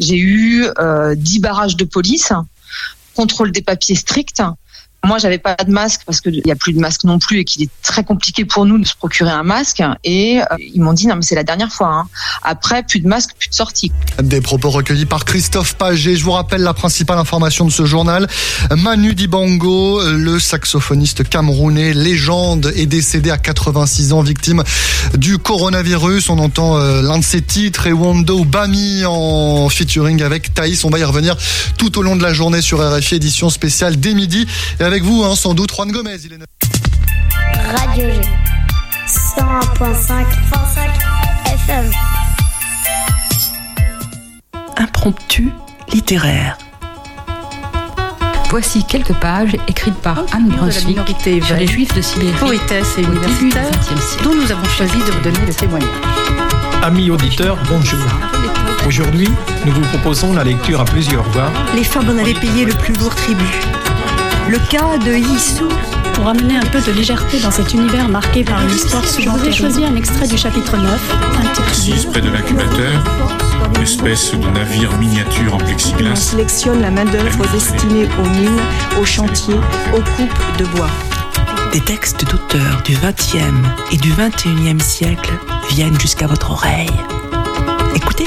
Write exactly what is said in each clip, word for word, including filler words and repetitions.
J'ai eu euh, dix barrages de police, contrôle des papiers stricts. Moi, j'avais pas de masque parce qu'il y a plus de masque non plus et qu'il est très compliqué pour nous de se procurer un masque. Et euh, ils m'ont dit non mais c'est la dernière fois. Hein. Après, plus de masque, plus de sortie. Des propos recueillis par Christophe Paget. Je vous rappelle la principale information de ce journal. Manu Dibango, le saxophoniste camerounais, légende, est décédé à quatre-vingt-six ans, victime du coronavirus. On entend euh, l'un de ses titres, Ewondo Bami, en featuring avec Thaïs. On va y revenir tout au long de la journée sur R F I, édition spéciale dès midi. Et avec vous, hein, sans doute, Juan Gomez. Il est... Radio G, cent un virgule cinq F M. Impromptu littéraire. Voici quelques pages écrites par Anne Brunswick sur les Juifs de Sibérie, poétesse et universitaire, dont nous avons choisi de vous donner le témoignage. Amis auditeurs, bonjour. Aujourd'hui, nous vous proposons la lecture à plusieurs voix. Les femmes en avaient payé le plus lourd tribut. Le cas de Yissou. Pour amener un peu de légèreté dans cet univers marqué par une histoire souvent terrible, j'ai choisi un extrait du chapitre neuf, intitulé Assise près de l'incubateur, espèce de navire miniature en plexiglas. On sélectionne la main-d'œuvre destinée aux mines, aux chantiers, aux coupes de bois. Des textes d'auteurs du vingtième et du vingt et unième siècle viennent jusqu'à votre oreille. Écoutez.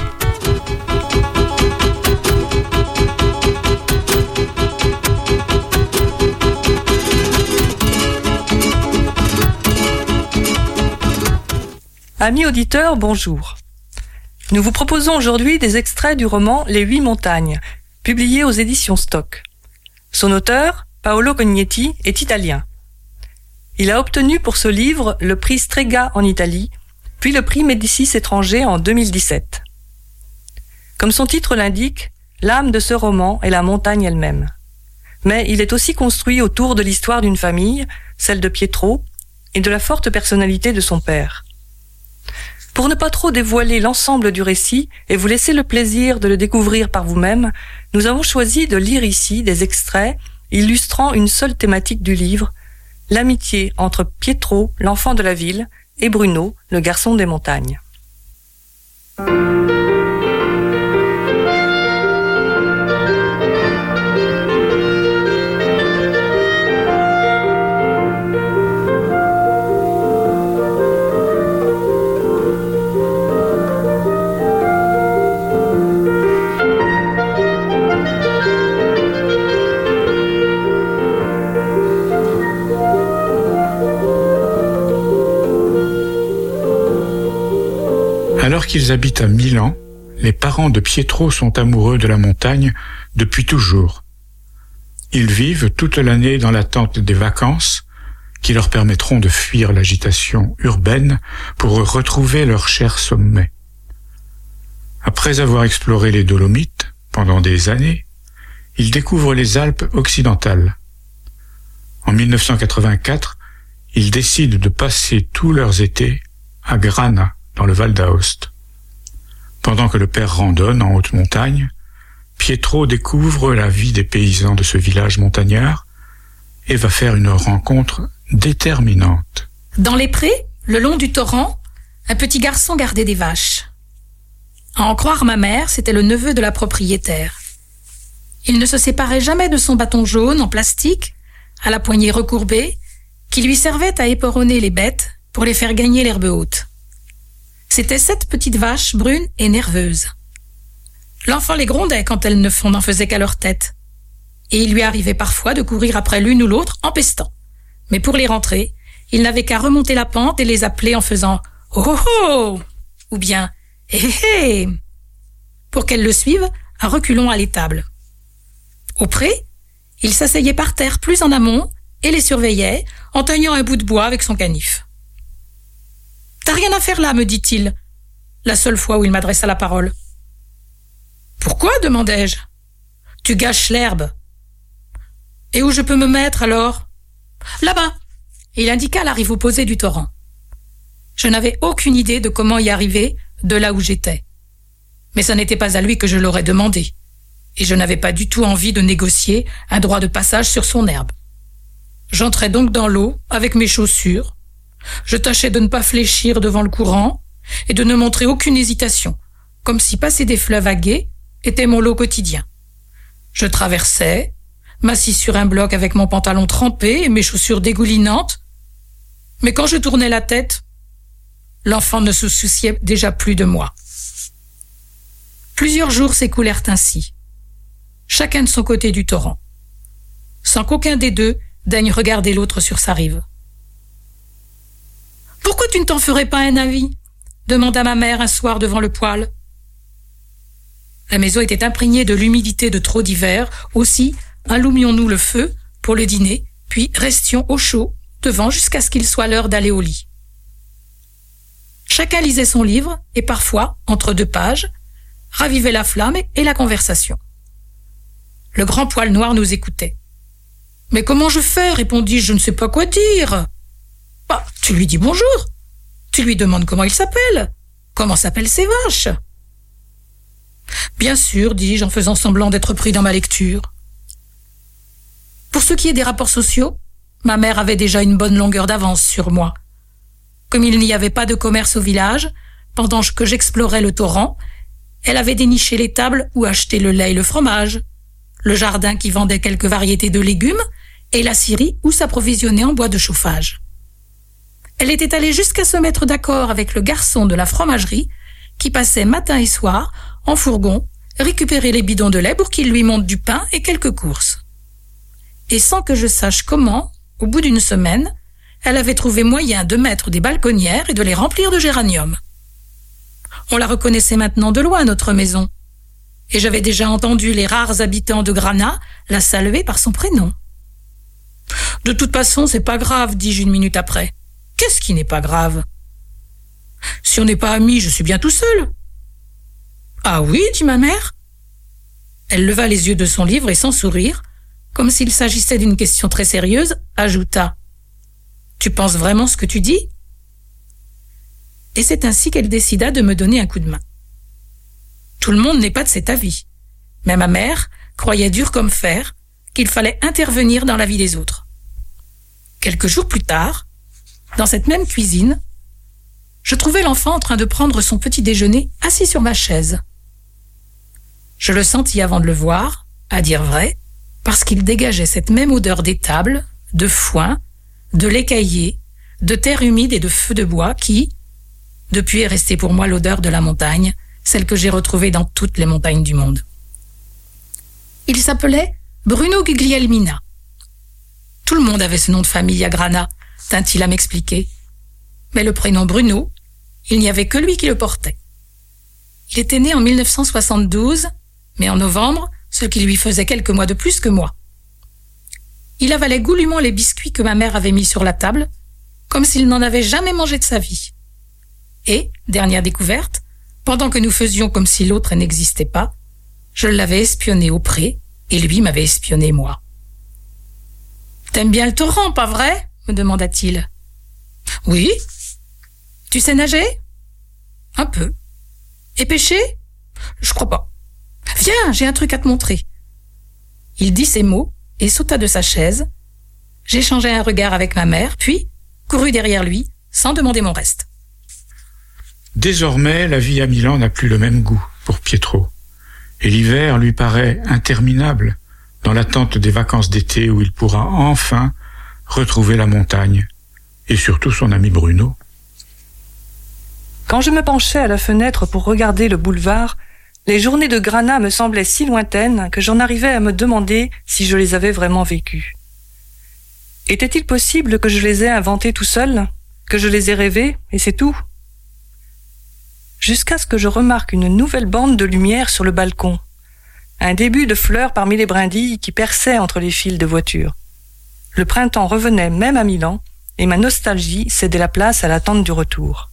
Amis auditeurs, bonjour. Nous vous proposons aujourd'hui des extraits du roman Les Huit Montagnes, publié aux éditions Stock. Son auteur, Paolo Cognetti, est italien. Il a obtenu pour ce livre le prix Strega en Italie, puis le prix Médicis étranger en deux mille dix-sept. Comme son titre l'indique, l'âme de ce roman est la montagne elle-même. Mais il est aussi construit autour de l'histoire d'une famille, celle de Pietro, et de la forte personnalité de son père. Pour ne pas trop dévoiler l'ensemble du récit et vous laisser le plaisir de le découvrir par vous-même, nous avons choisi de lire ici des extraits illustrant une seule thématique du livre, l'amitié entre Pietro, l'enfant de la ville, et Bruno, le garçon des montagnes. Alors qu'ils habitent à Milan, les parents de Pietro sont amoureux de la montagne depuis toujours. Ils vivent toute l'année dans l'attente des vacances qui leur permettront de fuir l'agitation urbaine pour retrouver leur cher sommet. Après avoir exploré les Dolomites pendant des années, ils découvrent les Alpes occidentales. En mille neuf cent quatre-vingt-quatre, ils décident de passer tous leurs étés à Grana, dans le Val d'Aoste. Pendant que le père randonne en haute montagne, Pietro découvre la vie des paysans de ce village montagnard et va faire une rencontre déterminante. Dans les prés, le long du torrent, un petit garçon gardait des vaches. À en croire ma mère, c'était le neveu de la propriétaire. Il ne se séparait jamais de son bâton jaune en plastique, à la poignée recourbée, qui lui servait à éperonner les bêtes pour les faire gagner l'herbe haute. C'étaient sept petites vaches brunes et nerveuses. L'enfant les grondait quand elles ne n'en faisaient qu'à leur tête. Et il lui arrivait parfois de courir après l'une ou l'autre en pestant. Mais pour les rentrer, il n'avait qu'à remonter la pente et les appeler en faisant « Oh oh oh !» ou bien « Hé hé hé !» pour qu'elles le suivent à reculons à l'étable. Au pré, il s'asseyait par terre plus en amont et les surveillait en teignant un bout de bois avec son canif. « T'as rien à faire là, me dit-il, la seule fois où il m'adressa la parole. « Pourquoi ?» demandai-je. « Tu gâches l'herbe. »« Et où je peux me mettre alors ?»« Là-bas. » Et il indiqua la rive opposée du torrent. Je n'avais aucune idée de comment y arriver de là où j'étais. Mais ce n'était pas à lui que je l'aurais demandé. Et je n'avais pas du tout envie de négocier un droit de passage sur son herbe. J'entrai donc dans l'eau avec mes chaussures. Je tâchais de ne pas fléchir devant le courant et de ne montrer aucune hésitation, comme si passer des fleuves à gué était mon lot quotidien. Je traversais, m'assis sur un bloc avec mon pantalon trempé et mes chaussures dégoulinantes, mais quand je tournais la tête, l'enfant ne se souciait déjà plus de moi. Plusieurs jours s'écoulèrent ainsi, chacun de son côté du torrent, sans qu'aucun des deux daigne regarder l'autre sur sa rive. « Pourquoi tu ne t'en ferais pas un avis ?» demanda ma mère un soir devant le poêle. La maison était imprégnée de l'humidité de trop d'hiver, aussi allumions-nous le feu pour le dîner, puis restions au chaud devant jusqu'à ce qu'il soit l'heure d'aller au lit. Chacun lisait son livre et parfois, entre deux pages, ravivait la flamme et la conversation. Le grand poêle noir nous écoutait. « Mais comment je fais ?» répondis-je, « je ne sais pas quoi dire. »« Bah, tu lui dis bonjour. Tu lui demandes comment il s'appelle. Comment s'appellent ses vaches ?»« Bien sûr, dis-je en faisant semblant d'être pris dans ma lecture. » Pour ce qui est des rapports sociaux, ma mère avait déjà une bonne longueur d'avance sur moi. Comme il n'y avait pas de commerce au village, pendant que j'explorais le torrent, elle avait déniché les tables où acheter le lait et le fromage, le jardin qui vendait quelques variétés de légumes et la scierie où s'approvisionner en bois de chauffage. Elle était allée jusqu'à se mettre d'accord avec le garçon de la fromagerie qui passait matin et soir en fourgon récupérer les bidons de lait pour qu'il lui monte du pain et quelques courses. Et sans que je sache comment, au bout d'une semaine, elle avait trouvé moyen de mettre des balconnières et de les remplir de géraniums. On la reconnaissait maintenant de loin, notre maison, et j'avais déjà entendu les rares habitants de Granat la saluer par son prénom. « De toute façon, c'est pas grave, dis-je une minute après. Qu'est-ce qui n'est pas grave ? Si on n'est pas amis, je suis bien tout seul. »« Ah oui, dit ma mère. » Elle leva les yeux de son livre et sans sourire, comme s'il s'agissait d'une question très sérieuse, ajouta « Tu penses vraiment ce que tu dis ?» Et c'est ainsi qu'elle décida de me donner un coup de main. Tout le monde n'est pas de cet avis, mais ma mère croyait dur comme fer qu'il fallait intervenir dans la vie des autres. Quelques jours plus tard, dans cette même cuisine, je trouvais l'enfant en train de prendre son petit déjeuner assis sur ma chaise. Je le sentis avant de le voir, à dire vrai, parce qu'il dégageait cette même odeur d'étable, de foin, de lait caillé, de terre humide et de feu de bois qui, depuis, est restée pour moi l'odeur de la montagne, celle que j'ai retrouvée dans toutes les montagnes du monde. Il s'appelait Bruno Guglielmina. Tout le monde avait ce nom de famille à Granat, tint-il à m'expliquer. Mais le prénom Bruno, il n'y avait que lui qui le portait. Il était né en mille neuf cent soixante-douze, mais en novembre, ce qui lui faisait quelques mois de plus que moi. Il avalait goulûment les biscuits que ma mère avait mis sur la table, comme s'il n'en avait jamais mangé de sa vie. Et, dernière découverte, pendant que nous faisions comme si l'autre n'existait pas, je l'avais espionné au pré, et lui m'avait espionné moi. « T'aimes bien le torrent, pas vrai ?» me demanda-t-il. « Oui. »« Tu sais nager ?»« Un peu. »« Et pêcher ?»« Je crois pas. »« Viens, j'ai un truc à te montrer. » Il dit ces mots et sauta de sa chaise. J'échangeai un regard avec ma mère, puis courus derrière lui, sans demander mon reste. Désormais, la vie à Milan n'a plus le même goût pour Pietro, et l'hiver lui paraît interminable dans l'attente des vacances d'été où il pourra enfin retrouver la montagne, et surtout son ami Bruno. Quand je me penchais à la fenêtre pour regarder le boulevard, les journées de Granat me semblaient si lointaines que j'en arrivais à me demander si je les avais vraiment vécues. Était-il possible que je les ai inventées tout seul, que je les ai rêvées, et c'est tout ? Jusqu'à ce que je remarque une nouvelle bande de lumière sur le balcon, un début de fleurs parmi les brindilles qui perçaient entre les fils de voitures. Le printemps revenait même à Milan, et ma nostalgie cédait la place à l'attente du retour.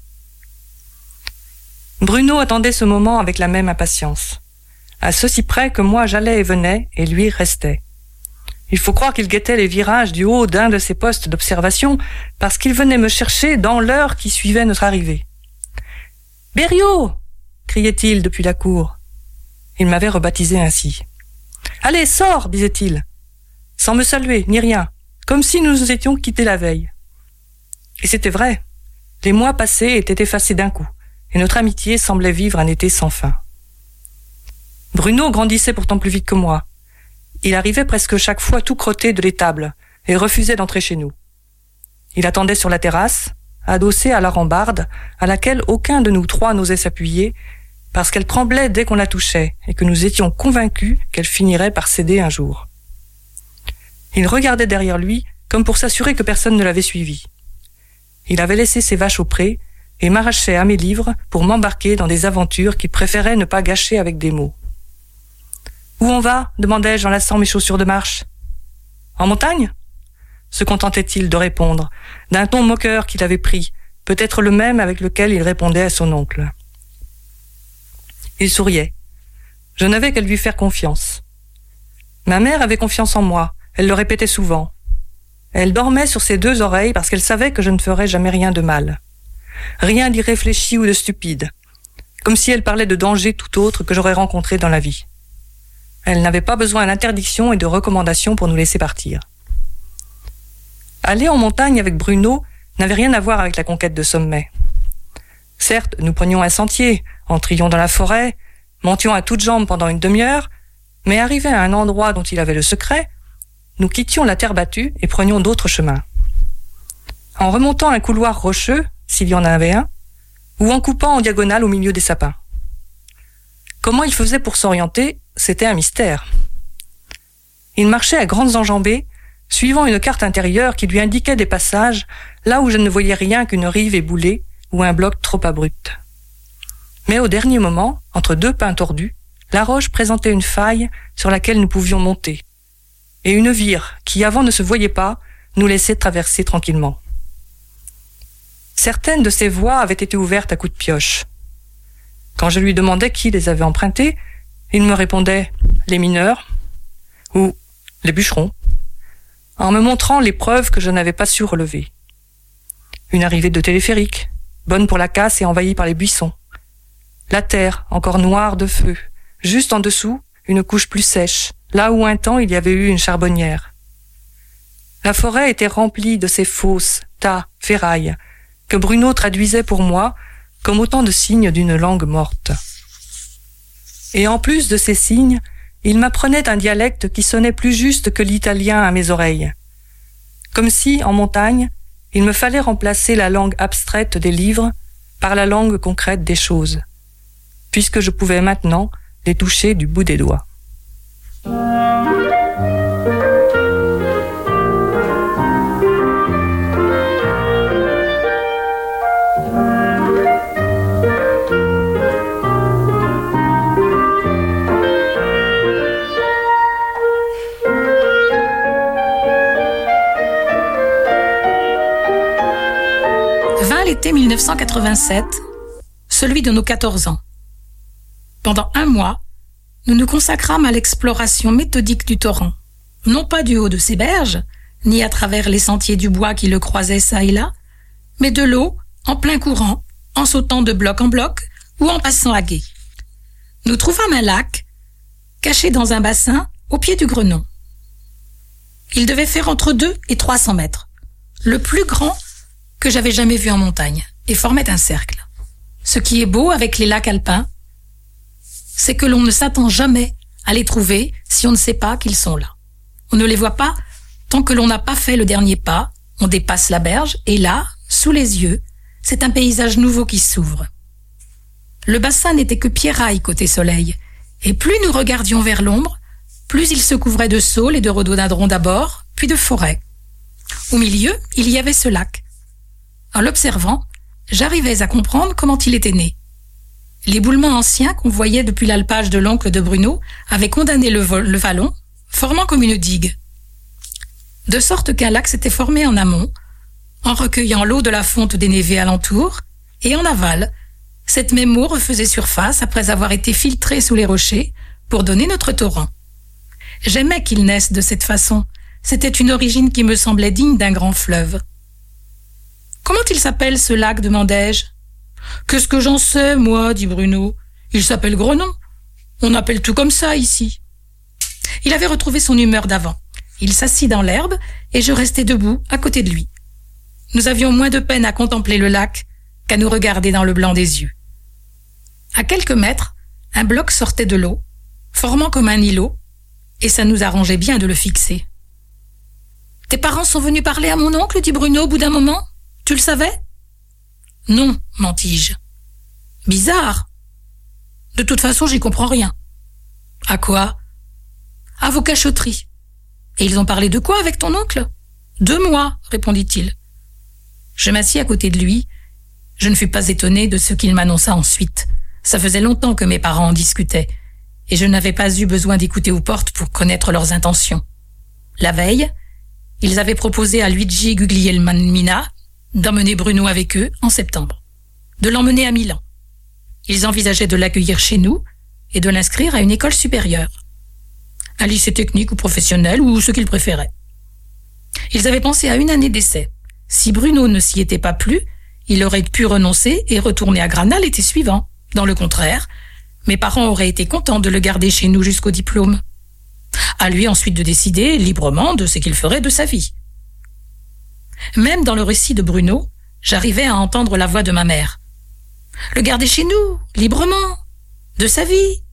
Bruno attendait ce moment avec la même impatience, à ceci près que moi j'allais et venais, et lui restait. Il faut croire qu'il guettait les virages du haut d'un de ses postes d'observation, parce qu'il venait me chercher dans l'heure qui suivait notre arrivée. « Berriot !» criait-il depuis la cour. Il m'avait rebaptisé ainsi. « Allez, sors !» disait-il, sans me saluer, ni rien, comme si nous nous étions quittés la veille. Et c'était vrai. Les mois passés étaient effacés d'un coup, et notre amitié semblait vivre un été sans fin. Bruno grandissait pourtant plus vite que moi. Il arrivait presque chaque fois tout crotté de l'étable et refusait d'entrer chez nous. Il attendait sur la terrasse, adossé à la rambarde, à laquelle aucun de nous trois n'osait s'appuyer, parce qu'elle tremblait dès qu'on la touchait et que nous étions convaincus qu'elle finirait par céder un jour. Il regardait derrière lui comme pour s'assurer que personne ne l'avait suivi. Il avait laissé ses vaches au pré et m'arrachait à mes livres pour m'embarquer dans des aventures qu'il préférait ne pas gâcher avec des mots. « Où on va ?» demandai-je en lassant mes chaussures de marche. « En montagne ?» se contentait-il de répondre, d'un ton moqueur qu'il avait pris, peut-être le même avec lequel il répondait à son oncle. Il souriait. Je n'avais qu'à lui faire confiance. Ma mère avait confiance en moi, elle le répétait souvent. Elle dormait sur ses deux oreilles parce qu'elle savait que je ne ferais jamais rien de mal. Rien d'irréfléchi ou de stupide, comme si elle parlait de dangers tout autres que j'aurais rencontrés dans la vie. Elle n'avait pas besoin d'interdictions et de recommandations pour nous laisser partir. Aller en montagne avec Bruno n'avait rien à voir avec la conquête de sommets. Certes, nous prenions un sentier, entrions dans la forêt, montions à toutes jambes pendant une demi-heure, mais arrivés à un endroit dont il avait le secret, nous quittions la terre battue et prenions d'autres chemins. En remontant un couloir rocheux, s'il y en avait un, ou en coupant en diagonale au milieu des sapins. Comment il faisait pour s'orienter, c'était un mystère. Il marchait à grandes enjambées, suivant une carte intérieure qui lui indiquait des passages là où je ne voyais rien qu'une rive éboulée ou un bloc trop abrupt. Mais au dernier moment, entre deux pins tordus, la roche présentait une faille sur laquelle nous pouvions monter, et une vire qui, avant ne se voyait pas, nous laissait traverser tranquillement. Certaines de ces voies avaient été ouvertes à coups de pioche. Quand je lui demandais qui les avait empruntées, il me répondait « les mineurs » ou « les bûcherons », en me montrant les preuves que je n'avais pas su relever. Une arrivée de téléphérique, bonne pour la casse et envahie par les buissons. La terre, encore noire de feu, juste en dessous, une couche plus sèche, là où un temps il y avait eu une charbonnière. La forêt était remplie de ces fosses, tas, ferrailles, que Bruno traduisait pour moi comme autant de signes d'une langue morte. Et en plus de ces signes, il m'apprenait un dialecte qui sonnait plus juste que l'italien à mes oreilles. Comme si, en montagne, il me fallait remplacer la langue abstraite des livres par la langue concrète des choses, puisque je pouvais maintenant les toucher du bout des doigts. L'été mille neuf cent quatre-vingt-sept, celui de nos quatorze ans. Pendant un mois, nous nous consacrâmes à l'exploration méthodique du torrent, non pas du haut de ses berges, ni à travers les sentiers du bois qui le croisaient çà et là, mais de l'eau, en plein courant, en sautant de bloc en bloc ou en passant à gué. Nous trouvâmes un lac, caché dans un bassin au pied du Grenon. Il devait faire entre deux et trois cents mètres, le plus grand que j'avais jamais vu en montagne, et formait un cercle. Ce qui est beau avec les lacs alpins, c'est que l'on ne s'attend jamais à les trouver si on ne sait pas qu'ils sont là. On ne les voit pas tant que l'on n'a pas fait le dernier pas, on dépasse la berge, et là, sous les yeux, c'est un paysage nouveau qui s'ouvre. Le bassin n'était que pierraille côté soleil, et plus nous regardions vers l'ombre, plus il se couvrait de saules et de rhododendrons d'abord, puis de forêts. Au milieu, il y avait ce lac. En l'observant, j'arrivais à comprendre comment il était né. L'éboulement ancien qu'on voyait depuis l'alpage de l'oncle de Bruno avait condamné le, vol, le vallon, formant comme une digue. De sorte qu'un lac s'était formé en amont, en recueillant l'eau de la fonte des névés alentour, et en aval, cette même eau refaisait surface après avoir été filtrée sous les rochers pour donner notre torrent. J'aimais qu'il naisse de cette façon. C'était une origine qui me semblait digne d'un grand fleuve. « Comment il s'appelle ce lac ?» demandai-je. « Qu'est-ce que j'en sais, moi ?» dit Bruno. « Il s'appelle Grenon. On appelle tout comme ça ici. » Il avait retrouvé son humeur d'avant. Il s'assit dans l'herbe et je restais debout à côté de lui. Nous avions moins de peine à contempler le lac qu'à nous regarder dans le blanc des yeux. À quelques mètres, un bloc sortait de l'eau formant comme un îlot, et ça nous arrangeait bien de le fixer. « Tes parents sont venus parler à mon oncle ?» dit Bruno au bout d'un moment. « Tu le savais ?»« Non, mentis-je. »« Bizarre. De toute façon, j'y comprends rien. »« À quoi ?»« À vos cachotteries. »« Et ils ont parlé de quoi avec ton oncle ?»« De moi, répondit-il. » Je m'assis à côté de lui. Je ne fus pas étonné de ce qu'il m'annonça ensuite. Ça faisait longtemps que mes parents en discutaient, et je n'avais pas eu besoin d'écouter aux portes pour connaître leurs intentions. La veille, ils avaient proposé à Luigi Guglielmina d'emmener Bruno avec eux en septembre, de l'emmener à Milan. Ils envisageaient de l'accueillir chez nous et de l'inscrire à une école supérieure, un lycée technique ou professionnel ou ce qu'ils préféraient. Ils avaient pensé à une année d'essai. Si Bruno ne s'y était pas plu, il aurait pu renoncer et retourner à Grana l'été suivant. Dans le contraire, mes parents auraient été contents de le garder chez nous jusqu'au diplôme. À lui ensuite de décider librement de ce qu'il ferait de sa vie. Même dans le récit de Bruno, j'arrivais à entendre la voix de ma mère. Le garder chez nous, librement, de sa vie.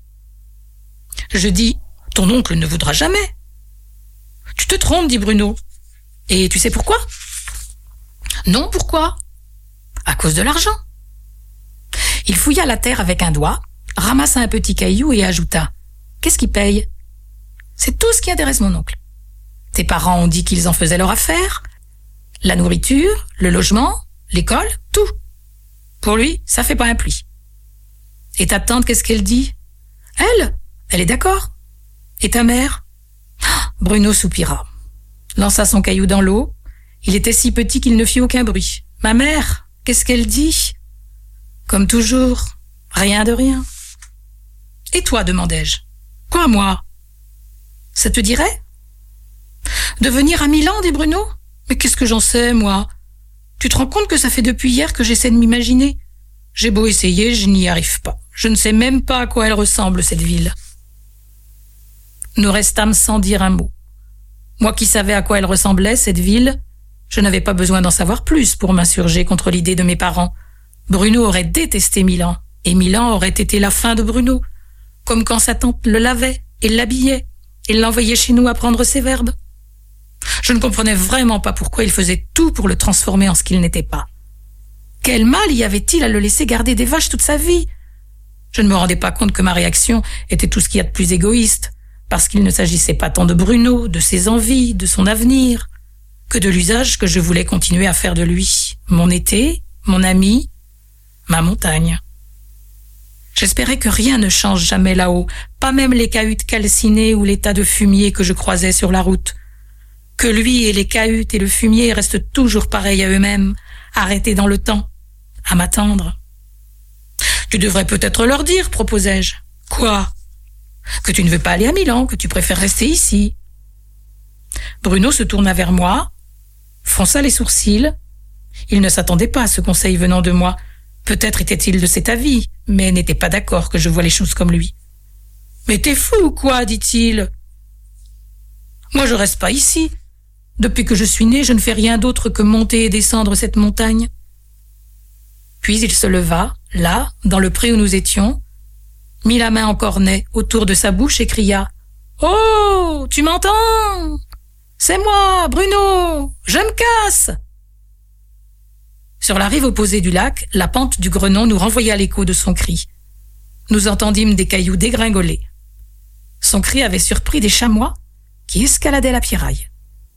Je dis, ton oncle ne voudra jamais. Tu te trompes, dit Bruno. Et tu sais pourquoi? Non, pourquoi? À cause de l'argent. Il fouilla la terre avec un doigt, ramassa un petit caillou et ajouta « Qu'est-ce qui paye ?»« C'est tout ce qui intéresse mon oncle. Tes parents ont dit qu'ils en faisaient leur affaire. La nourriture, le logement, l'école, tout. Pour lui, ça fait pas un pli. Et ta tante, qu'est-ce qu'elle dit? Elle, elle est d'accord. Et ta mère? Bruno soupira, lança son caillou dans l'eau. Il était si petit qu'il ne fit aucun bruit. Ma mère, qu'est-ce qu'elle dit? Comme toujours, rien de rien. Et toi, demandai-je. Quoi, moi? Ça te dirait? De venir à Milan, dit Bruno? Mais qu'est-ce que j'en sais, moi? Tu te rends compte que ça fait depuis hier que j'essaie de m'imaginer? J'ai beau essayer, je n'y arrive pas. Je ne sais même pas à quoi elle ressemble, cette ville. Nous restâmes sans dire un mot. Moi qui savais à quoi elle ressemblait, cette ville, je n'avais pas besoin d'en savoir plus pour m'insurger contre l'idée de mes parents. Bruno aurait détesté Milan, et Milan aurait été la fin de Bruno, comme quand sa tante le lavait et l'habillait, et l'envoyait chez nous apprendre ses verbes. Je ne comprenais vraiment pas pourquoi il faisait tout pour le transformer en ce qu'il n'était pas. Quel mal y avait-il à le laisser garder des vaches toute sa vie? Je ne me rendais pas compte que ma réaction était tout ce qu'il y a de plus égoïste, parce qu'il ne s'agissait pas tant de Bruno, de ses envies, de son avenir, que de l'usage que je voulais continuer à faire de lui, mon été, mon ami, ma montagne. J'espérais que rien ne change jamais là-haut, pas même les cahutes calcinées ou les tas de fumier que je croisais sur la route. Que lui et les cahutes et le fumier restent toujours pareils à eux-mêmes, arrêtés dans le temps, à m'attendre. Tu devrais peut-être leur dire, proposai-je. Quoi? Que tu ne veux pas aller à Milan, que tu préfères rester ici. Bruno se tourna vers moi, fronça les sourcils. Il ne s'attendait pas à ce conseil venant de moi. Peut-être était-il de cet avis, mais n'était pas d'accord que je voie les choses comme lui. « Mais t'es fou ou quoi ?» dit-il. « Moi, je reste pas ici. Depuis que je suis né, je ne fais rien d'autre que monter et descendre cette montagne. » Puis il se leva, là, dans le pré où nous étions, mit la main en cornet autour de sa bouche et cria « Oh, tu m'entends? C'est moi, Bruno, je me casse !» Sur la rive opposée du lac, la pente du Grenon nous renvoya l'écho de son cri. Nous entendîmes des cailloux dégringoler. Son cri avait surpris des chamois qui escaladaient la pierraille.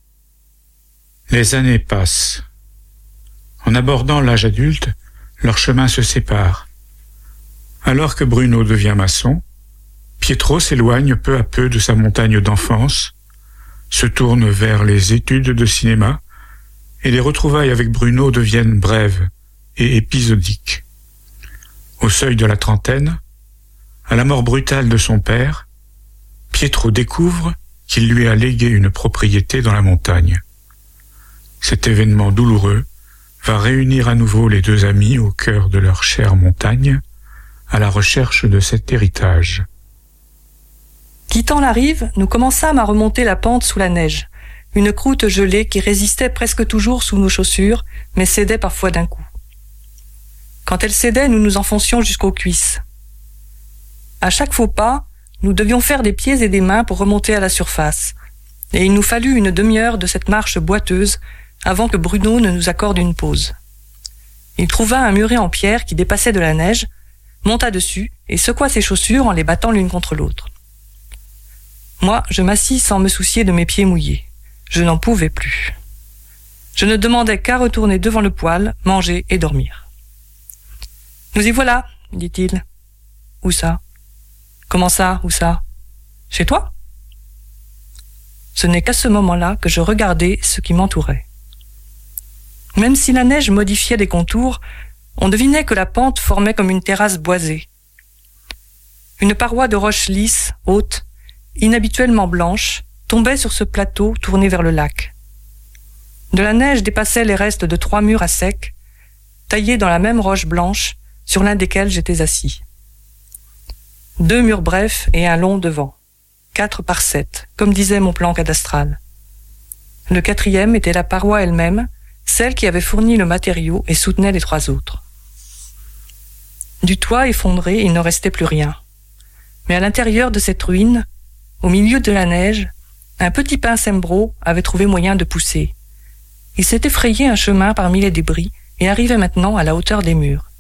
Les années passent. En abordant l'âge adulte, leurs chemins se séparent. Alors que Bruno devient maçon, Pietro s'éloigne peu à peu de sa montagne d'enfance, se tourne vers les études de cinéma, et les retrouvailles avec Bruno deviennent brèves et épisodiques. Au seuil de la trentaine, à la mort brutale de son père, Pietro découvre qu'il lui a légué une propriété dans la montagne. Cet événement douloureux va réunir à nouveau les deux amis au cœur de leur chère montagne, à la recherche de cet héritage. Quittant la rive, nous commençâmes à remonter la pente sous la neige, une croûte gelée qui résistait presque toujours sous nos chaussures, mais cédait parfois d'un coup. Quand elle cédait, nous nous enfoncions jusqu'aux cuisses. À chaque faux pas, nous devions faire des pieds et des mains pour remonter à la surface, et il nous fallut une demi-heure de cette marche boiteuse avant que Bruno ne nous accorde une pause. Il trouva un muret en pierre qui dépassait de la neige, monta dessus et secoua ses chaussures en les battant l'une contre l'autre. Moi, je m'assis sans me soucier de mes pieds mouillés. Je n'en pouvais plus. Je ne demandais qu'à retourner devant le poêle, manger et dormir. « Nous y voilà, » dit-il. « Où ça ? Comment ça, où ça ? Chez toi ?» Ce n'est qu'à ce moment-là que je regardais ce qui m'entourait. Même si la neige modifiait les contours, on devinait que la pente formait comme une terrasse boisée. Une paroi de roches lisses, haute, inhabituellement blanche, tombait sur ce plateau tourné vers le lac. De la neige dépassaient les restes de trois murs à sec, taillés dans la même roche blanche, sur l'un desquels j'étais assis. Deux murs brefs et un long devant, quatre par sept, comme disait mon plan cadastral. Le quatrième était la paroi elle-même, celle qui avait fourni le matériau et soutenait les trois autres. Du toit effondré, il ne restait plus rien. Mais à l'intérieur de cette ruine, au milieu de la neige, un petit pin sembro avait trouvé moyen de pousser. Il s'était frayé un chemin parmi les débris et arrivait maintenant à la hauteur des murs.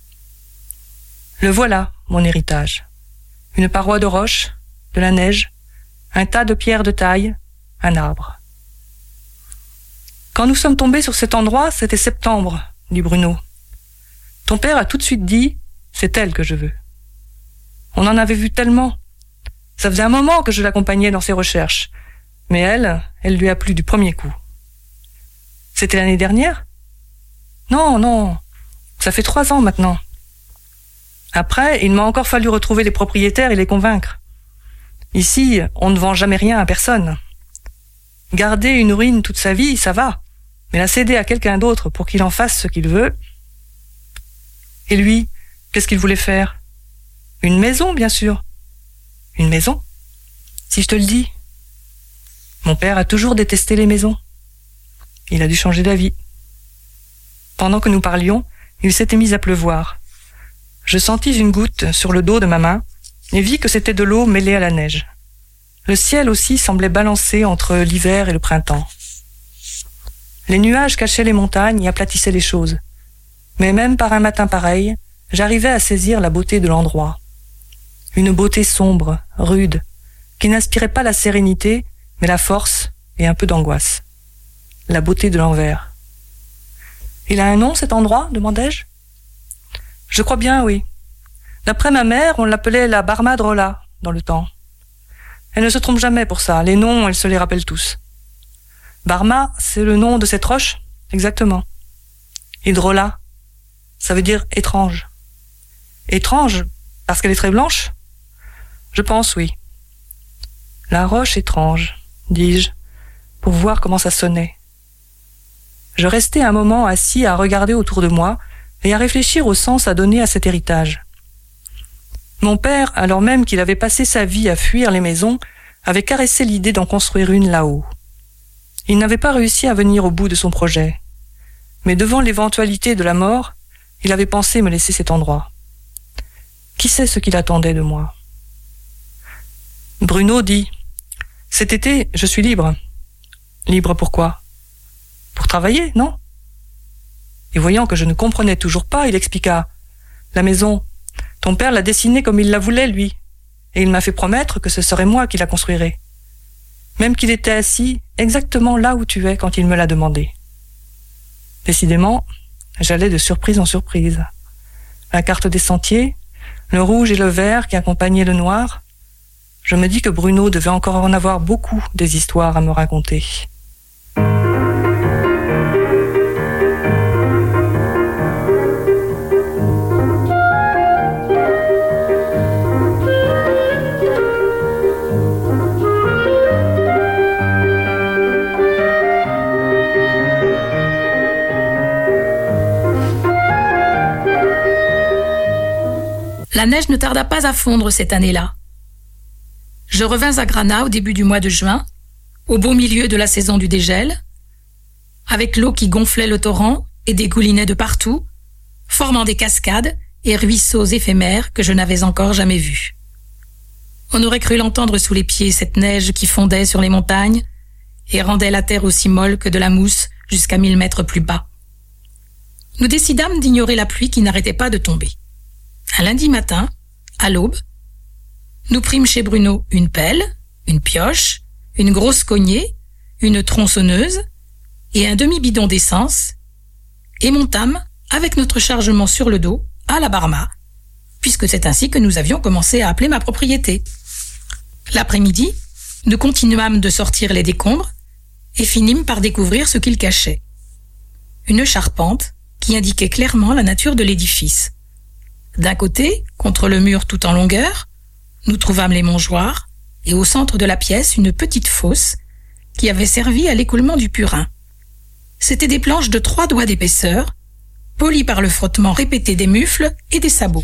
Le voilà, mon héritage. Une paroi de roche, de la neige, un tas de pierres de taille, un arbre. Quand nous sommes tombés sur cet endroit, c'était septembre, dit Bruno. Ton père a tout de suite dit, c'est elle que je veux. On en avait vu tellement. Ça faisait un moment que je l'accompagnais dans ses recherches. Mais elle, elle lui a plu du premier coup. C'était l'année dernière ? Non, non, ça fait trois ans maintenant. Après, il m'a encore fallu retrouver les propriétaires et les convaincre. Ici, on ne vend jamais rien à personne. Garder une ruine toute sa vie, ça va. Mais la céder à quelqu'un d'autre pour qu'il en fasse ce qu'il veut... Et lui, qu'est-ce qu'il voulait faire ? Une maison, bien sûr. Une maison ? Si je te le dis. Mon père a toujours détesté les maisons. Il a dû changer d'avis. Pendant que nous parlions, il s'était mis à pleuvoir. Je sentis une goutte sur le dos de ma main et vis que c'était de l'eau mêlée à la neige. Le ciel aussi semblait balancer entre l'hiver et le printemps. Les nuages cachaient les montagnes et aplatissaient les choses. Mais même par un matin pareil, j'arrivais à saisir la beauté de l'endroit. Une beauté sombre, rude, qui n'inspirait pas la sérénité, mais la force et un peu d'angoisse. La beauté de l'envers. « Il a un nom, cet endroit ?» demandai-je. « Je crois bien, oui. D'après ma mère, on l'appelait la Barmadrola, dans le temps. Elle ne se trompe jamais pour ça, les noms, elle se les rappelle tous. Barma, c'est le nom de cette roche, exactement. Et Drola, ça veut dire étrange. Étrange, parce qu'elle est très blanche ? Je pense, oui. La roche étrange, dis-je, pour voir comment ça sonnait. Je restai un moment assis à regarder autour de moi et à réfléchir au sens à donner à cet héritage. Mon père, alors même qu'il avait passé sa vie à fuir les maisons, avait caressé l'idée d'en construire une là-haut. Il n'avait pas réussi à venir au bout de son projet. Mais devant l'éventualité de la mort, il avait pensé me laisser cet endroit. Qui sait ce qu'il attendait de moi ? Bruno dit « Cet été, je suis libre. » Libre pourquoi ? Pour travailler, non ? Et voyant que je ne comprenais toujours pas, il expliqua « La maison, ton père l'a dessinée comme il la voulait, lui, et il m'a fait promettre que ce serait moi qui la construirais. Même qu'il était assis exactement là où tu es quand il me l'a demandé. » Décidément, j'allais de surprise en surprise. La carte des sentiers, le rouge et le vert qui accompagnaient le noir. Je me dis que Bruno devait encore en avoir beaucoup des histoires à me raconter. La neige ne tarda pas à fondre cette année-là. Je revins à Grana au début du mois de juin, au beau milieu de la saison du dégel, avec l'eau qui gonflait le torrent et dégoulinait de partout, formant des cascades et ruisseaux éphémères que je n'avais encore jamais vus. On aurait cru l'entendre sous les pieds, cette neige qui fondait sur les montagnes et rendait la terre aussi molle que de la mousse jusqu'à mille mètres plus bas. Nous décidâmes d'ignorer la pluie qui n'arrêtait pas de tomber. Un lundi matin, à l'aube, nous prîmes chez Bruno une pelle, une pioche, une grosse cognée, une tronçonneuse et un demi-bidon d'essence et montâmes, avec notre chargement sur le dos, à la Barma, puisque c'est ainsi que nous avions commencé à appeler ma propriété. L'après-midi, nous continuâmes de sortir les décombres et finîmes par découvrir ce qu'ils cachaient. Une charpente qui indiquait clairement la nature de l'édifice. D'un côté, contre le mur tout en longueur, nous trouvâmes les mangeoires et au centre de la pièce une petite fosse qui avait servi à l'écoulement du purin. C'étaient des planches de trois doigts d'épaisseur, polies par le frottement répété des mufles et des sabots.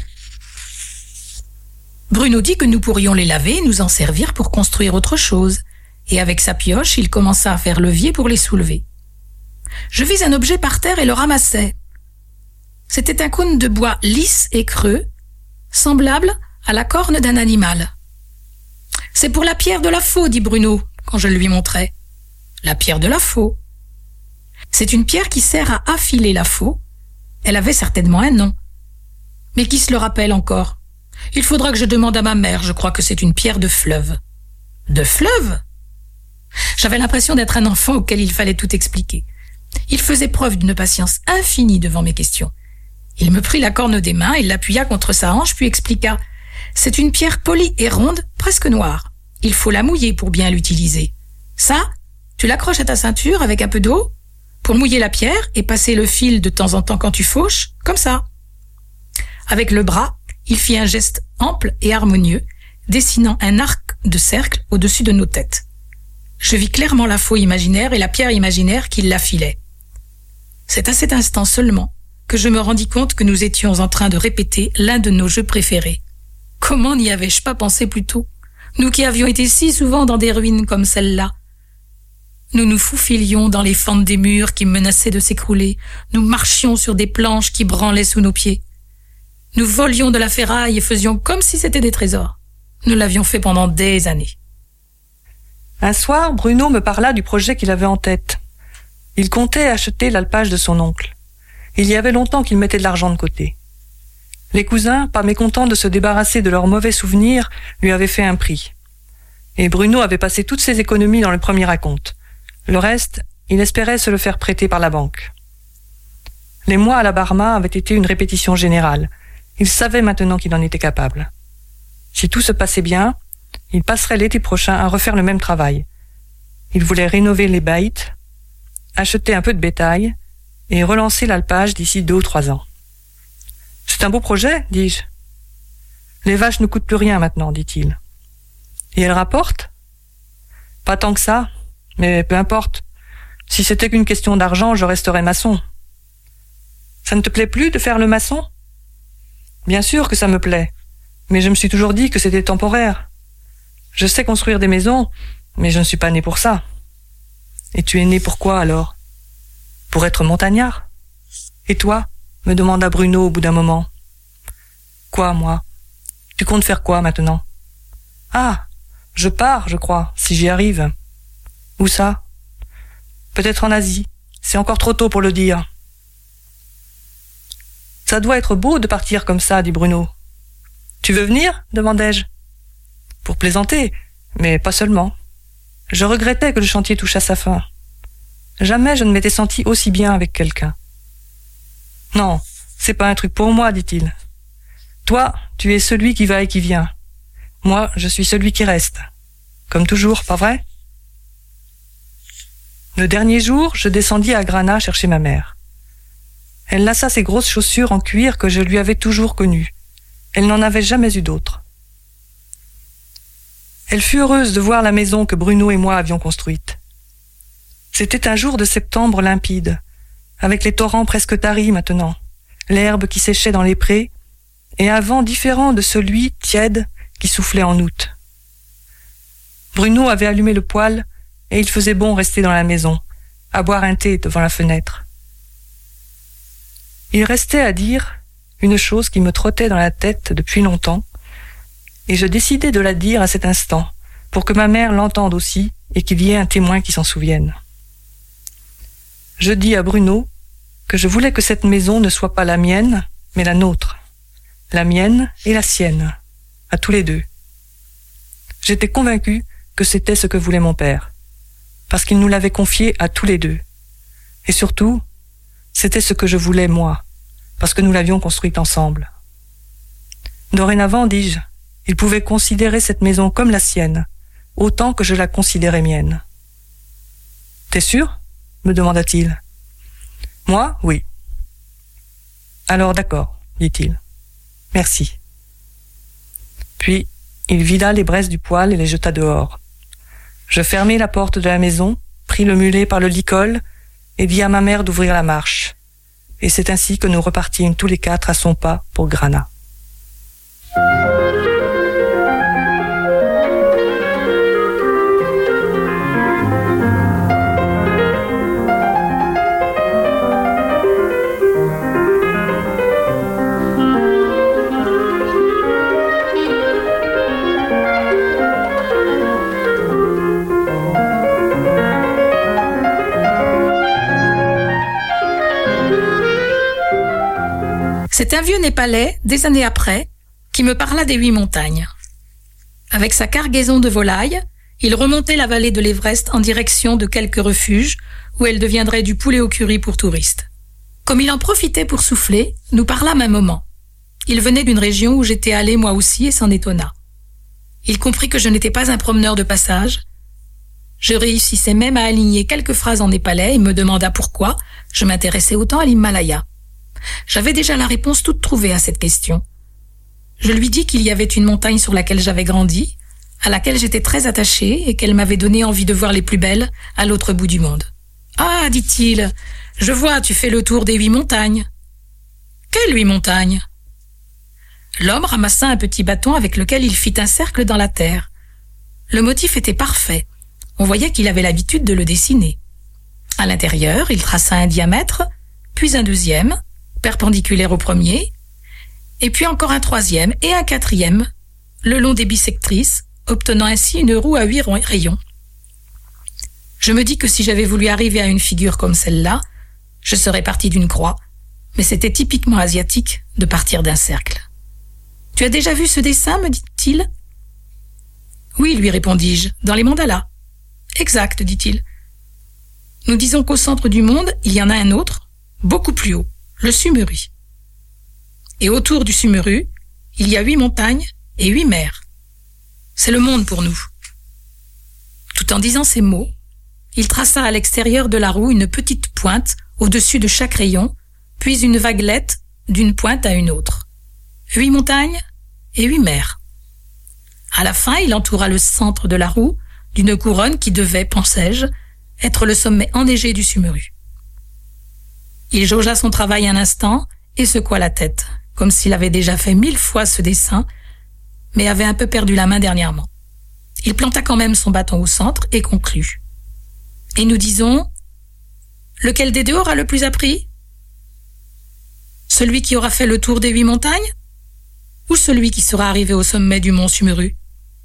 Bruno dit que nous pourrions les laver et nous en servir pour construire autre chose, et avec sa pioche, il commença à faire levier pour les soulever. Je vis un objet par terre et le ramassai. C'était un cône de bois lisse et creux, semblable à la corne d'un animal. « C'est pour la pierre de la faux, dit Bruno, quand je le lui montrai. « La pierre de la faux. C'est une pierre qui sert à affiler la faux. Elle avait certainement un nom. Mais qui se le rappelle encore? Il faudra que je demande à ma mère, je crois que c'est une pierre de fleuve. »« De fleuve ?» J'avais l'impression d'être un enfant auquel il fallait tout expliquer. Il faisait preuve d'une patience infinie devant mes questions. Il me prit la corne des mains, il l'appuya contre sa hanche, puis expliqua. C'est une pierre polie et ronde, presque noire. Il faut la mouiller pour bien l'utiliser. Ça, tu l'accroches à ta ceinture avec un peu d'eau pour mouiller la pierre et passer le fil de temps en temps quand tu fauches, comme ça. Avec le bras, il fit un geste ample et harmonieux, dessinant un arc de cercle au-dessus de nos têtes. Je vis clairement la faux imaginaire et la pierre imaginaire qui l'affilait. C'est à cet instant seulement que je me rendis compte que nous étions en train de répéter l'un de nos jeux préférés. Comment n'y avais-je pas pensé plus tôt, nous qui avions été si souvent dans des ruines comme celle-là? Nous nous faufilions dans les fentes des murs qui menaçaient de s'écrouler, nous marchions sur des planches qui branlaient sous nos pieds. Nous volions de la ferraille et faisions comme si c'était des trésors. Nous l'avions fait pendant des années. Un soir, Bruno me parla du projet qu'il avait en tête. Il comptait acheter l'alpage de son oncle. Il y avait longtemps qu'il mettait de l'argent de côté. Les cousins, pas mécontents de se débarrasser de leurs mauvais souvenirs, lui avaient fait un prix. Et Bruno avait passé toutes ses économies dans le premier acompte. Le reste, il espérait se le faire prêter par la banque. Les mois à la Barma avaient été une répétition générale. Il savait maintenant qu'il en était capable. Si tout se passait bien, il passerait l'été prochain à refaire le même travail. Il voulait rénover les baïtes, acheter un peu de bétail et relancer l'alpage d'ici deux ou trois ans. « C'est un beau projet, dis-je. Les vaches ne coûtent plus rien maintenant, dit-il. Et elles rapportent ? Pas tant que ça, mais peu importe. Si c'était qu'une question d'argent, je resterais maçon. Ça ne te plaît plus de faire le maçon ? Bien sûr que ça me plaît, mais je me suis toujours dit que c'était temporaire. Je sais construire des maisons, mais je ne suis pas né pour ça. Et tu es né pour quoi, alors ? Pour être montagnard ? Et toi ? Me demanda Bruno au bout d'un moment. Quoi, moi ? Tu comptes faire quoi, maintenant ? Ah, je pars, je crois, si j'y arrive. Où ça ? Peut-être en Asie. C'est encore trop tôt pour le dire. Ça doit être beau de partir comme ça, dit Bruno. Tu veux venir ? Demandai-je. Pour plaisanter, mais pas seulement. Je regrettais que le chantier touche à sa fin. Jamais je ne m'étais senti aussi bien avec quelqu'un. Non, c'est pas un truc pour moi, dit-il. Toi, tu es celui qui va et qui vient. Moi, je suis celui qui reste. Comme toujours, pas vrai ? Le dernier jour, je descendis à Grana chercher ma mère. Elle lassa ses grosses chaussures en cuir que je lui avais toujours connues. Elle n'en avait jamais eu d'autres. Elle fut heureuse de voir la maison que Bruno et moi avions construite. C'était un jour de septembre limpide, avec les torrents presque taris maintenant, l'herbe qui séchait dans les prés, et un vent différent de celui, tiède, qui soufflait en août. Bruno avait allumé le poêle, et il faisait bon rester dans la maison, à boire un thé devant la fenêtre. Il restait à dire une chose qui me trottait dans la tête depuis longtemps, et je décidai de la dire à cet instant, pour que ma mère l'entende aussi et qu'il y ait un témoin qui s'en souvienne. Je dis à Bruno que je voulais que cette maison ne soit pas la mienne, mais la nôtre. La mienne et la sienne, à tous les deux. J'étais convaincue que c'était ce que voulait mon père, parce qu'il nous l'avait confié à tous les deux. Et surtout, c'était ce que je voulais moi, parce que nous l'avions construite ensemble. Dorénavant, dis-je, il pouvait considérer cette maison comme la sienne, autant que je la considérais mienne. « T'es sûr ?» me demanda-t-il. « Moi, oui. »« Alors d'accord, » dit-il. « Merci. » Puis, il vida les braises du poêle et les jeta dehors. Je fermai la porte de la maison, pris le mulet par le licol et dis à ma mère d'ouvrir la marche. Et c'est ainsi que nous repartîmes tous les quatre à son pas pour Granat. C'est un vieux Népalais, des années après, qui me parla des huit montagnes. Avec sa cargaison de volailles, il remontait la vallée de l'Everest en direction de quelques refuges où elle deviendrait du poulet au curry pour touristes. Comme il en profitait pour souffler, nous parlâmes un moment. Il venait d'une région où j'étais allée moi aussi et s'en étonna. Il comprit que je n'étais pas un promeneur de passage. Je réussissais même à aligner quelques phrases en népalais et me demanda pourquoi je m'intéressais autant à l'Himalaya. J'avais déjà la réponse toute trouvée à cette question. Je lui dis qu'il y avait une montagne sur laquelle j'avais grandi, à laquelle j'étais très attachée et qu'elle m'avait donné envie de voir les plus belles à l'autre bout du monde. « Ah, dit-il, je vois, tu fais le tour des huit montagnes. »« Quelles huit montagnes ?» L'homme ramassa un petit bâton avec lequel il fit un cercle dans la terre. Le motif était parfait. On voyait qu'il avait l'habitude de le dessiner. À l'intérieur, il traça un diamètre, puis un deuxième, perpendiculaire au premier, et puis encore un troisième et un quatrième, le long des bissectrices, obtenant ainsi une roue à huit rayons. Je me dis que si j'avais voulu arriver à une figure comme celle-là, je serais parti d'une croix, mais c'était typiquement asiatique de partir d'un cercle. « Tu as déjà vu ce dessin ?» me dit-il. « Oui, lui répondis-je, dans les mandalas. »« Exact, dit-il. Nous disons qu'au centre du monde, il y en a un autre, beaucoup plus haut, le Sumeri. Et autour du Sumeri, il y a huit montagnes et huit mers. C'est le monde pour nous. » Tout en disant ces mots, il traça à l'extérieur de la roue une petite pointe au-dessus de chaque rayon, puis une vaguelette d'une pointe à une autre. Huit montagnes et huit mers. À la fin, il entoura le centre de la roue d'une couronne qui devait, pensais-je, être le sommet enneigé du Sumeri. Il jaugea son travail un instant et secoua la tête, comme s'il avait déjà fait mille fois ce dessin, mais avait un peu perdu la main dernièrement. Il planta quand même son bâton au centre et conclut. Et nous disons, lequel des deux aura le plus appris ? Celui qui aura fait le tour des huit montagnes ? Ou celui qui sera arrivé au sommet du mont Sumeri ?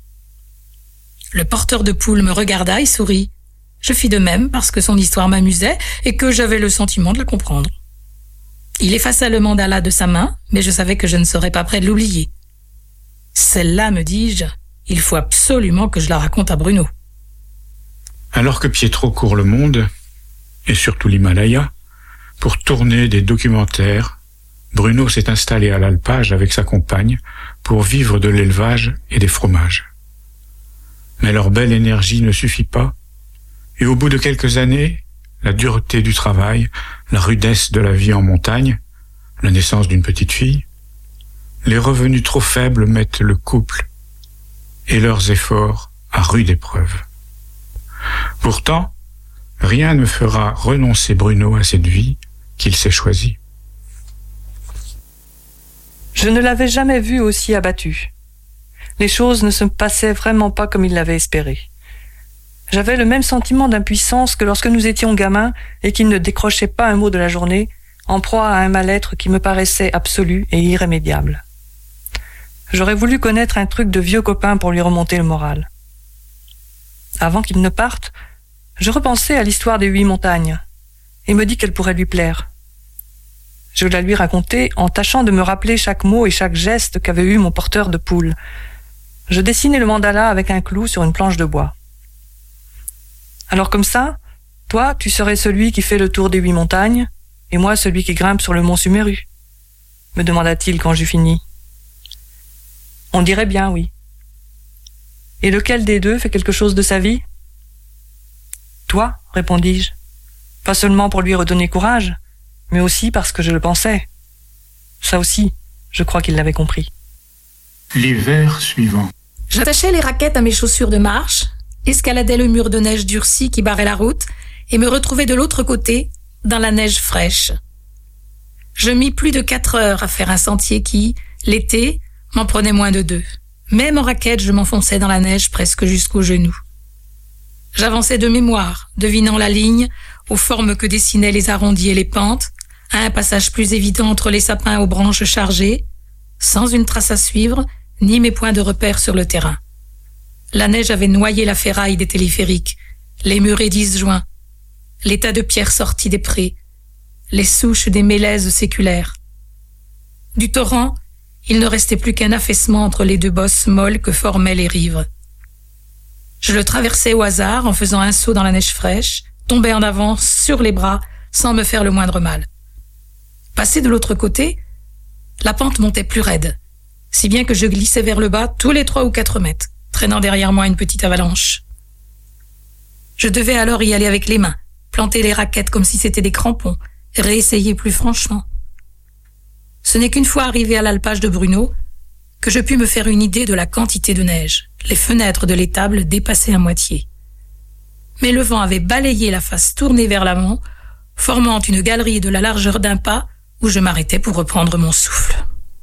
Le porteur de poule me regarda et sourit. Je fis de même parce que son histoire m'amusait et que j'avais le sentiment de la comprendre. Il effaça le mandala de sa main, mais je savais que je ne serais pas près de l'oublier. Celle-là, me dis-je, il faut absolument que je la raconte à Bruno. Alors que Pietro court le monde, et surtout l'Himalaya, pour tourner des documentaires, Bruno s'est installé à l'alpage avec sa compagne pour vivre de l'élevage et des fromages. Mais leur belle énergie ne suffit pas, et au bout de quelques années, la dureté du travail, la rudesse de la vie en montagne, la naissance d'une petite fille, les revenus trop faibles mettent le couple et leurs efforts à rude épreuve. Pourtant, rien ne fera renoncer Bruno à cette vie qu'il s'est choisie. Je ne l'avais jamais vu aussi abattu. Les choses ne se passaient vraiment pas comme il l'avait espéré. J'avais le même sentiment d'impuissance que lorsque nous étions gamins et qu'il ne décrochait pas un mot de la journée, en proie à un mal-être qui me paraissait absolu et irrémédiable. J'aurais voulu connaître un truc de vieux copain pour lui remonter le moral. Avant qu'il ne parte, je repensais à l'histoire des huit montagnes et me dis qu'elle pourrait lui plaire. Je la lui racontais en tâchant de me rappeler chaque mot et chaque geste qu'avait eu mon porteur de poule. Je dessinais le mandala avec un clou sur une planche de bois. Alors comme ça, toi, tu serais celui qui fait le tour des huit montagnes, et moi celui qui grimpe sur le mont Sumeru, me demanda-t-il quand j'eus fini. On dirait bien, oui. Et lequel des deux fait quelque chose de sa vie? Toi, répondis-je. Pas seulement pour lui redonner courage, mais aussi parce que je le pensais. Ça aussi, je crois qu'il l'avait compris. L'hiver suivant. J'attachais les raquettes à mes chaussures de marche, escaladais le mur de neige durci qui barrait la route et me retrouvais de l'autre côté, dans la neige fraîche. Je mis plus de quatre heures à faire un sentier qui, l'été, m'en prenait moins de deux. Même en raquette, je m'enfonçais dans la neige presque jusqu'aux genoux. J'avançais de mémoire, devinant la ligne, aux formes que dessinaient les arrondis et les pentes, à un passage plus évident entre les sapins aux branches chargées, sans une trace à suivre, ni mes points de repère sur le terrain. La neige avait noyé la ferraille des téléphériques, les murets disjoints, les tas de pierres sorties des prés, les souches des mélèzes séculaires. Du torrent, il ne restait plus qu'un affaissement entre les deux bosses molles que formaient les rives. Je le traversais au hasard en faisant un saut dans la neige fraîche, tombais en avant sur les bras sans me faire le moindre mal. Passé de l'autre côté, la pente montait plus raide, si bien que je glissais vers le bas tous les trois ou quatre mètres, traînant derrière moi une petite avalanche. Je devais alors y aller avec les mains, planter les raquettes comme si c'était des crampons, réessayer plus franchement. Ce n'est qu'une fois arrivé à l'alpage de Bruno que je pus me faire une idée de la quantité de neige. Les fenêtres de l'étable dépassaient à moitié. Mais le vent avait balayé la face tournée vers l'amont, formant une galerie de la largeur d'un pas où je m'arrêtais pour reprendre mon souffle.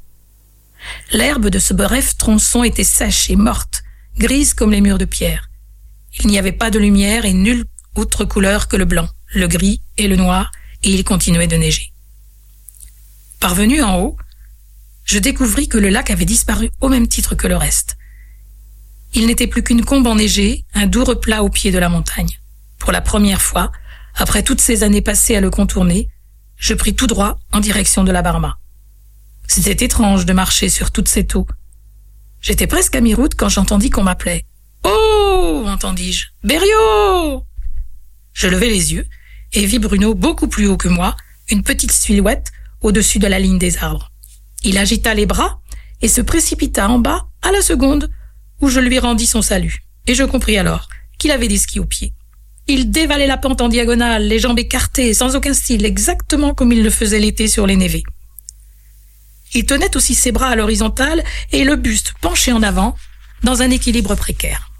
L'herbe de ce bref tronçon était sèche et morte, grise comme les murs de pierre. Il n'y avait pas de lumière et nulle autre couleur que le blanc, le gris et le noir, et il continuait de neiger. Parvenu en haut, je découvris que le lac avait disparu au même titre que le reste. Il n'était plus qu'une combe enneigée, un doux replat au pied de la montagne. Pour la première fois, après toutes ces années passées à le contourner, je pris tout droit en direction de la Barma. C'était étrange de marcher sur toute cette eau. J'étais presque à mi-route quand j'entendis qu'on m'appelait. « Oh !» entendis-je. « Berriot !» Je levai les yeux et vis Bruno beaucoup plus haut que moi, une petite silhouette au-dessus de la ligne des arbres. Il agita les bras et se précipita en bas à la seconde où je lui rendis son salut. Et je compris alors qu'il avait des skis aux pieds. Il dévalait la pente en diagonale, les jambes écartées, sans aucun style, exactement comme il le faisait l'été sur les névés. Il tenait aussi ses bras à l'horizontale et le buste penché en avant, dans un équilibre précaire.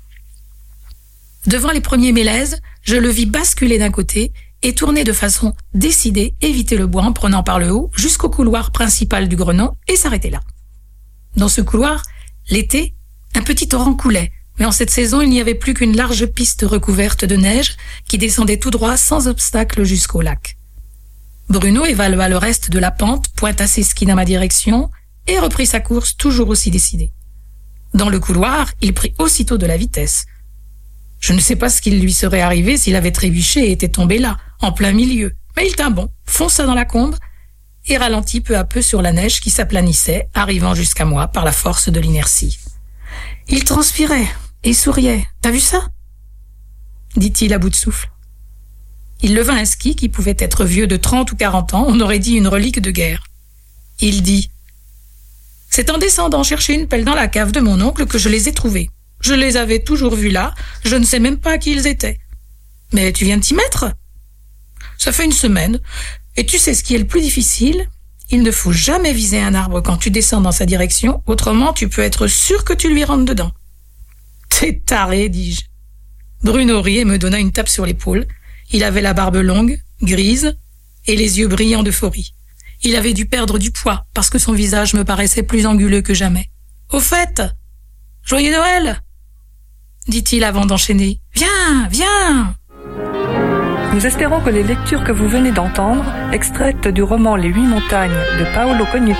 Devant les premiers mélèzes, je le vis basculer d'un côté et tourner de façon décidée, éviter le bois en prenant par le haut jusqu'au couloir principal du Grenon et s'arrêter là. Dans ce couloir, l'été, un petit torrent coulait, mais en cette saison, il n'y avait plus qu'une large piste recouverte de neige qui descendait tout droit sans obstacle jusqu'au lac. Bruno évalua le reste de la pente, pointa ses skis dans ma direction et reprit sa course toujours aussi décidée. Dans le couloir, il prit aussitôt de la vitesse. Je ne sais pas ce qu'il lui serait arrivé s'il avait trébuché et était tombé là, en plein milieu, mais il tint bon, fonça dans la combe et ralentit peu à peu sur la neige qui s'aplanissait, arrivant jusqu'à moi par la force de l'inertie. Il transpirait et souriait. « T'as vu ça ?» dit-il à bout de souffle. Il leva un ski qui pouvait être vieux de trente ou quarante ans, on aurait dit une relique de guerre. Il dit « C'est en descendant chercher une pelle dans la cave de mon oncle que je les ai trouvés. Je les avais toujours vus là, je ne sais même pas qui ils étaient. Mais tu viens de t'y mettre ? Ça fait une semaine, et tu sais ce qui est le plus difficile ? Il ne faut jamais viser un arbre quand tu descends dans sa direction, autrement tu peux être sûr que tu lui rentres dedans. » « T'es taré, dis-je. » Bruno rit et me donna une tape sur l'épaule. Il avait la barbe longue, grise, et les yeux brillants d'euphorie. Il avait dû perdre du poids, parce que son visage me paraissait plus anguleux que jamais. « Au fait, joyeux Noël !» dit-il avant d'enchaîner. « Viens, viens !» Nous espérons que les lectures que vous venez d'entendre, extraites du roman Les Huit Montagnes de Paolo Cognetti,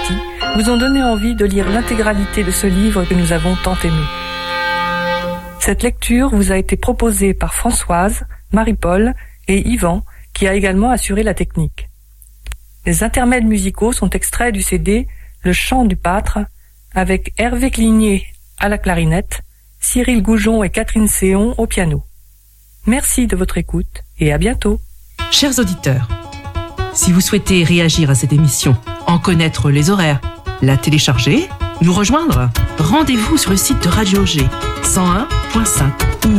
vous ont donné envie de lire l'intégralité de ce livre que nous avons tant aimé. Cette lecture vous a été proposée par Françoise, Marie-Paul et Yvan, qui a également assuré la technique. Les intermèdes musicaux sont extraits du C D Le chant du pâtre, avec Hervé Cligné à la clarinette, Cyril Goujon et Catherine Séon au piano. Merci de votre écoute et à bientôt. Chers auditeurs, si vous souhaitez réagir à cette émission, en connaître les horaires, la télécharger, nous rejoindre, rendez-vous sur le site de Radio G cent un point cinq ou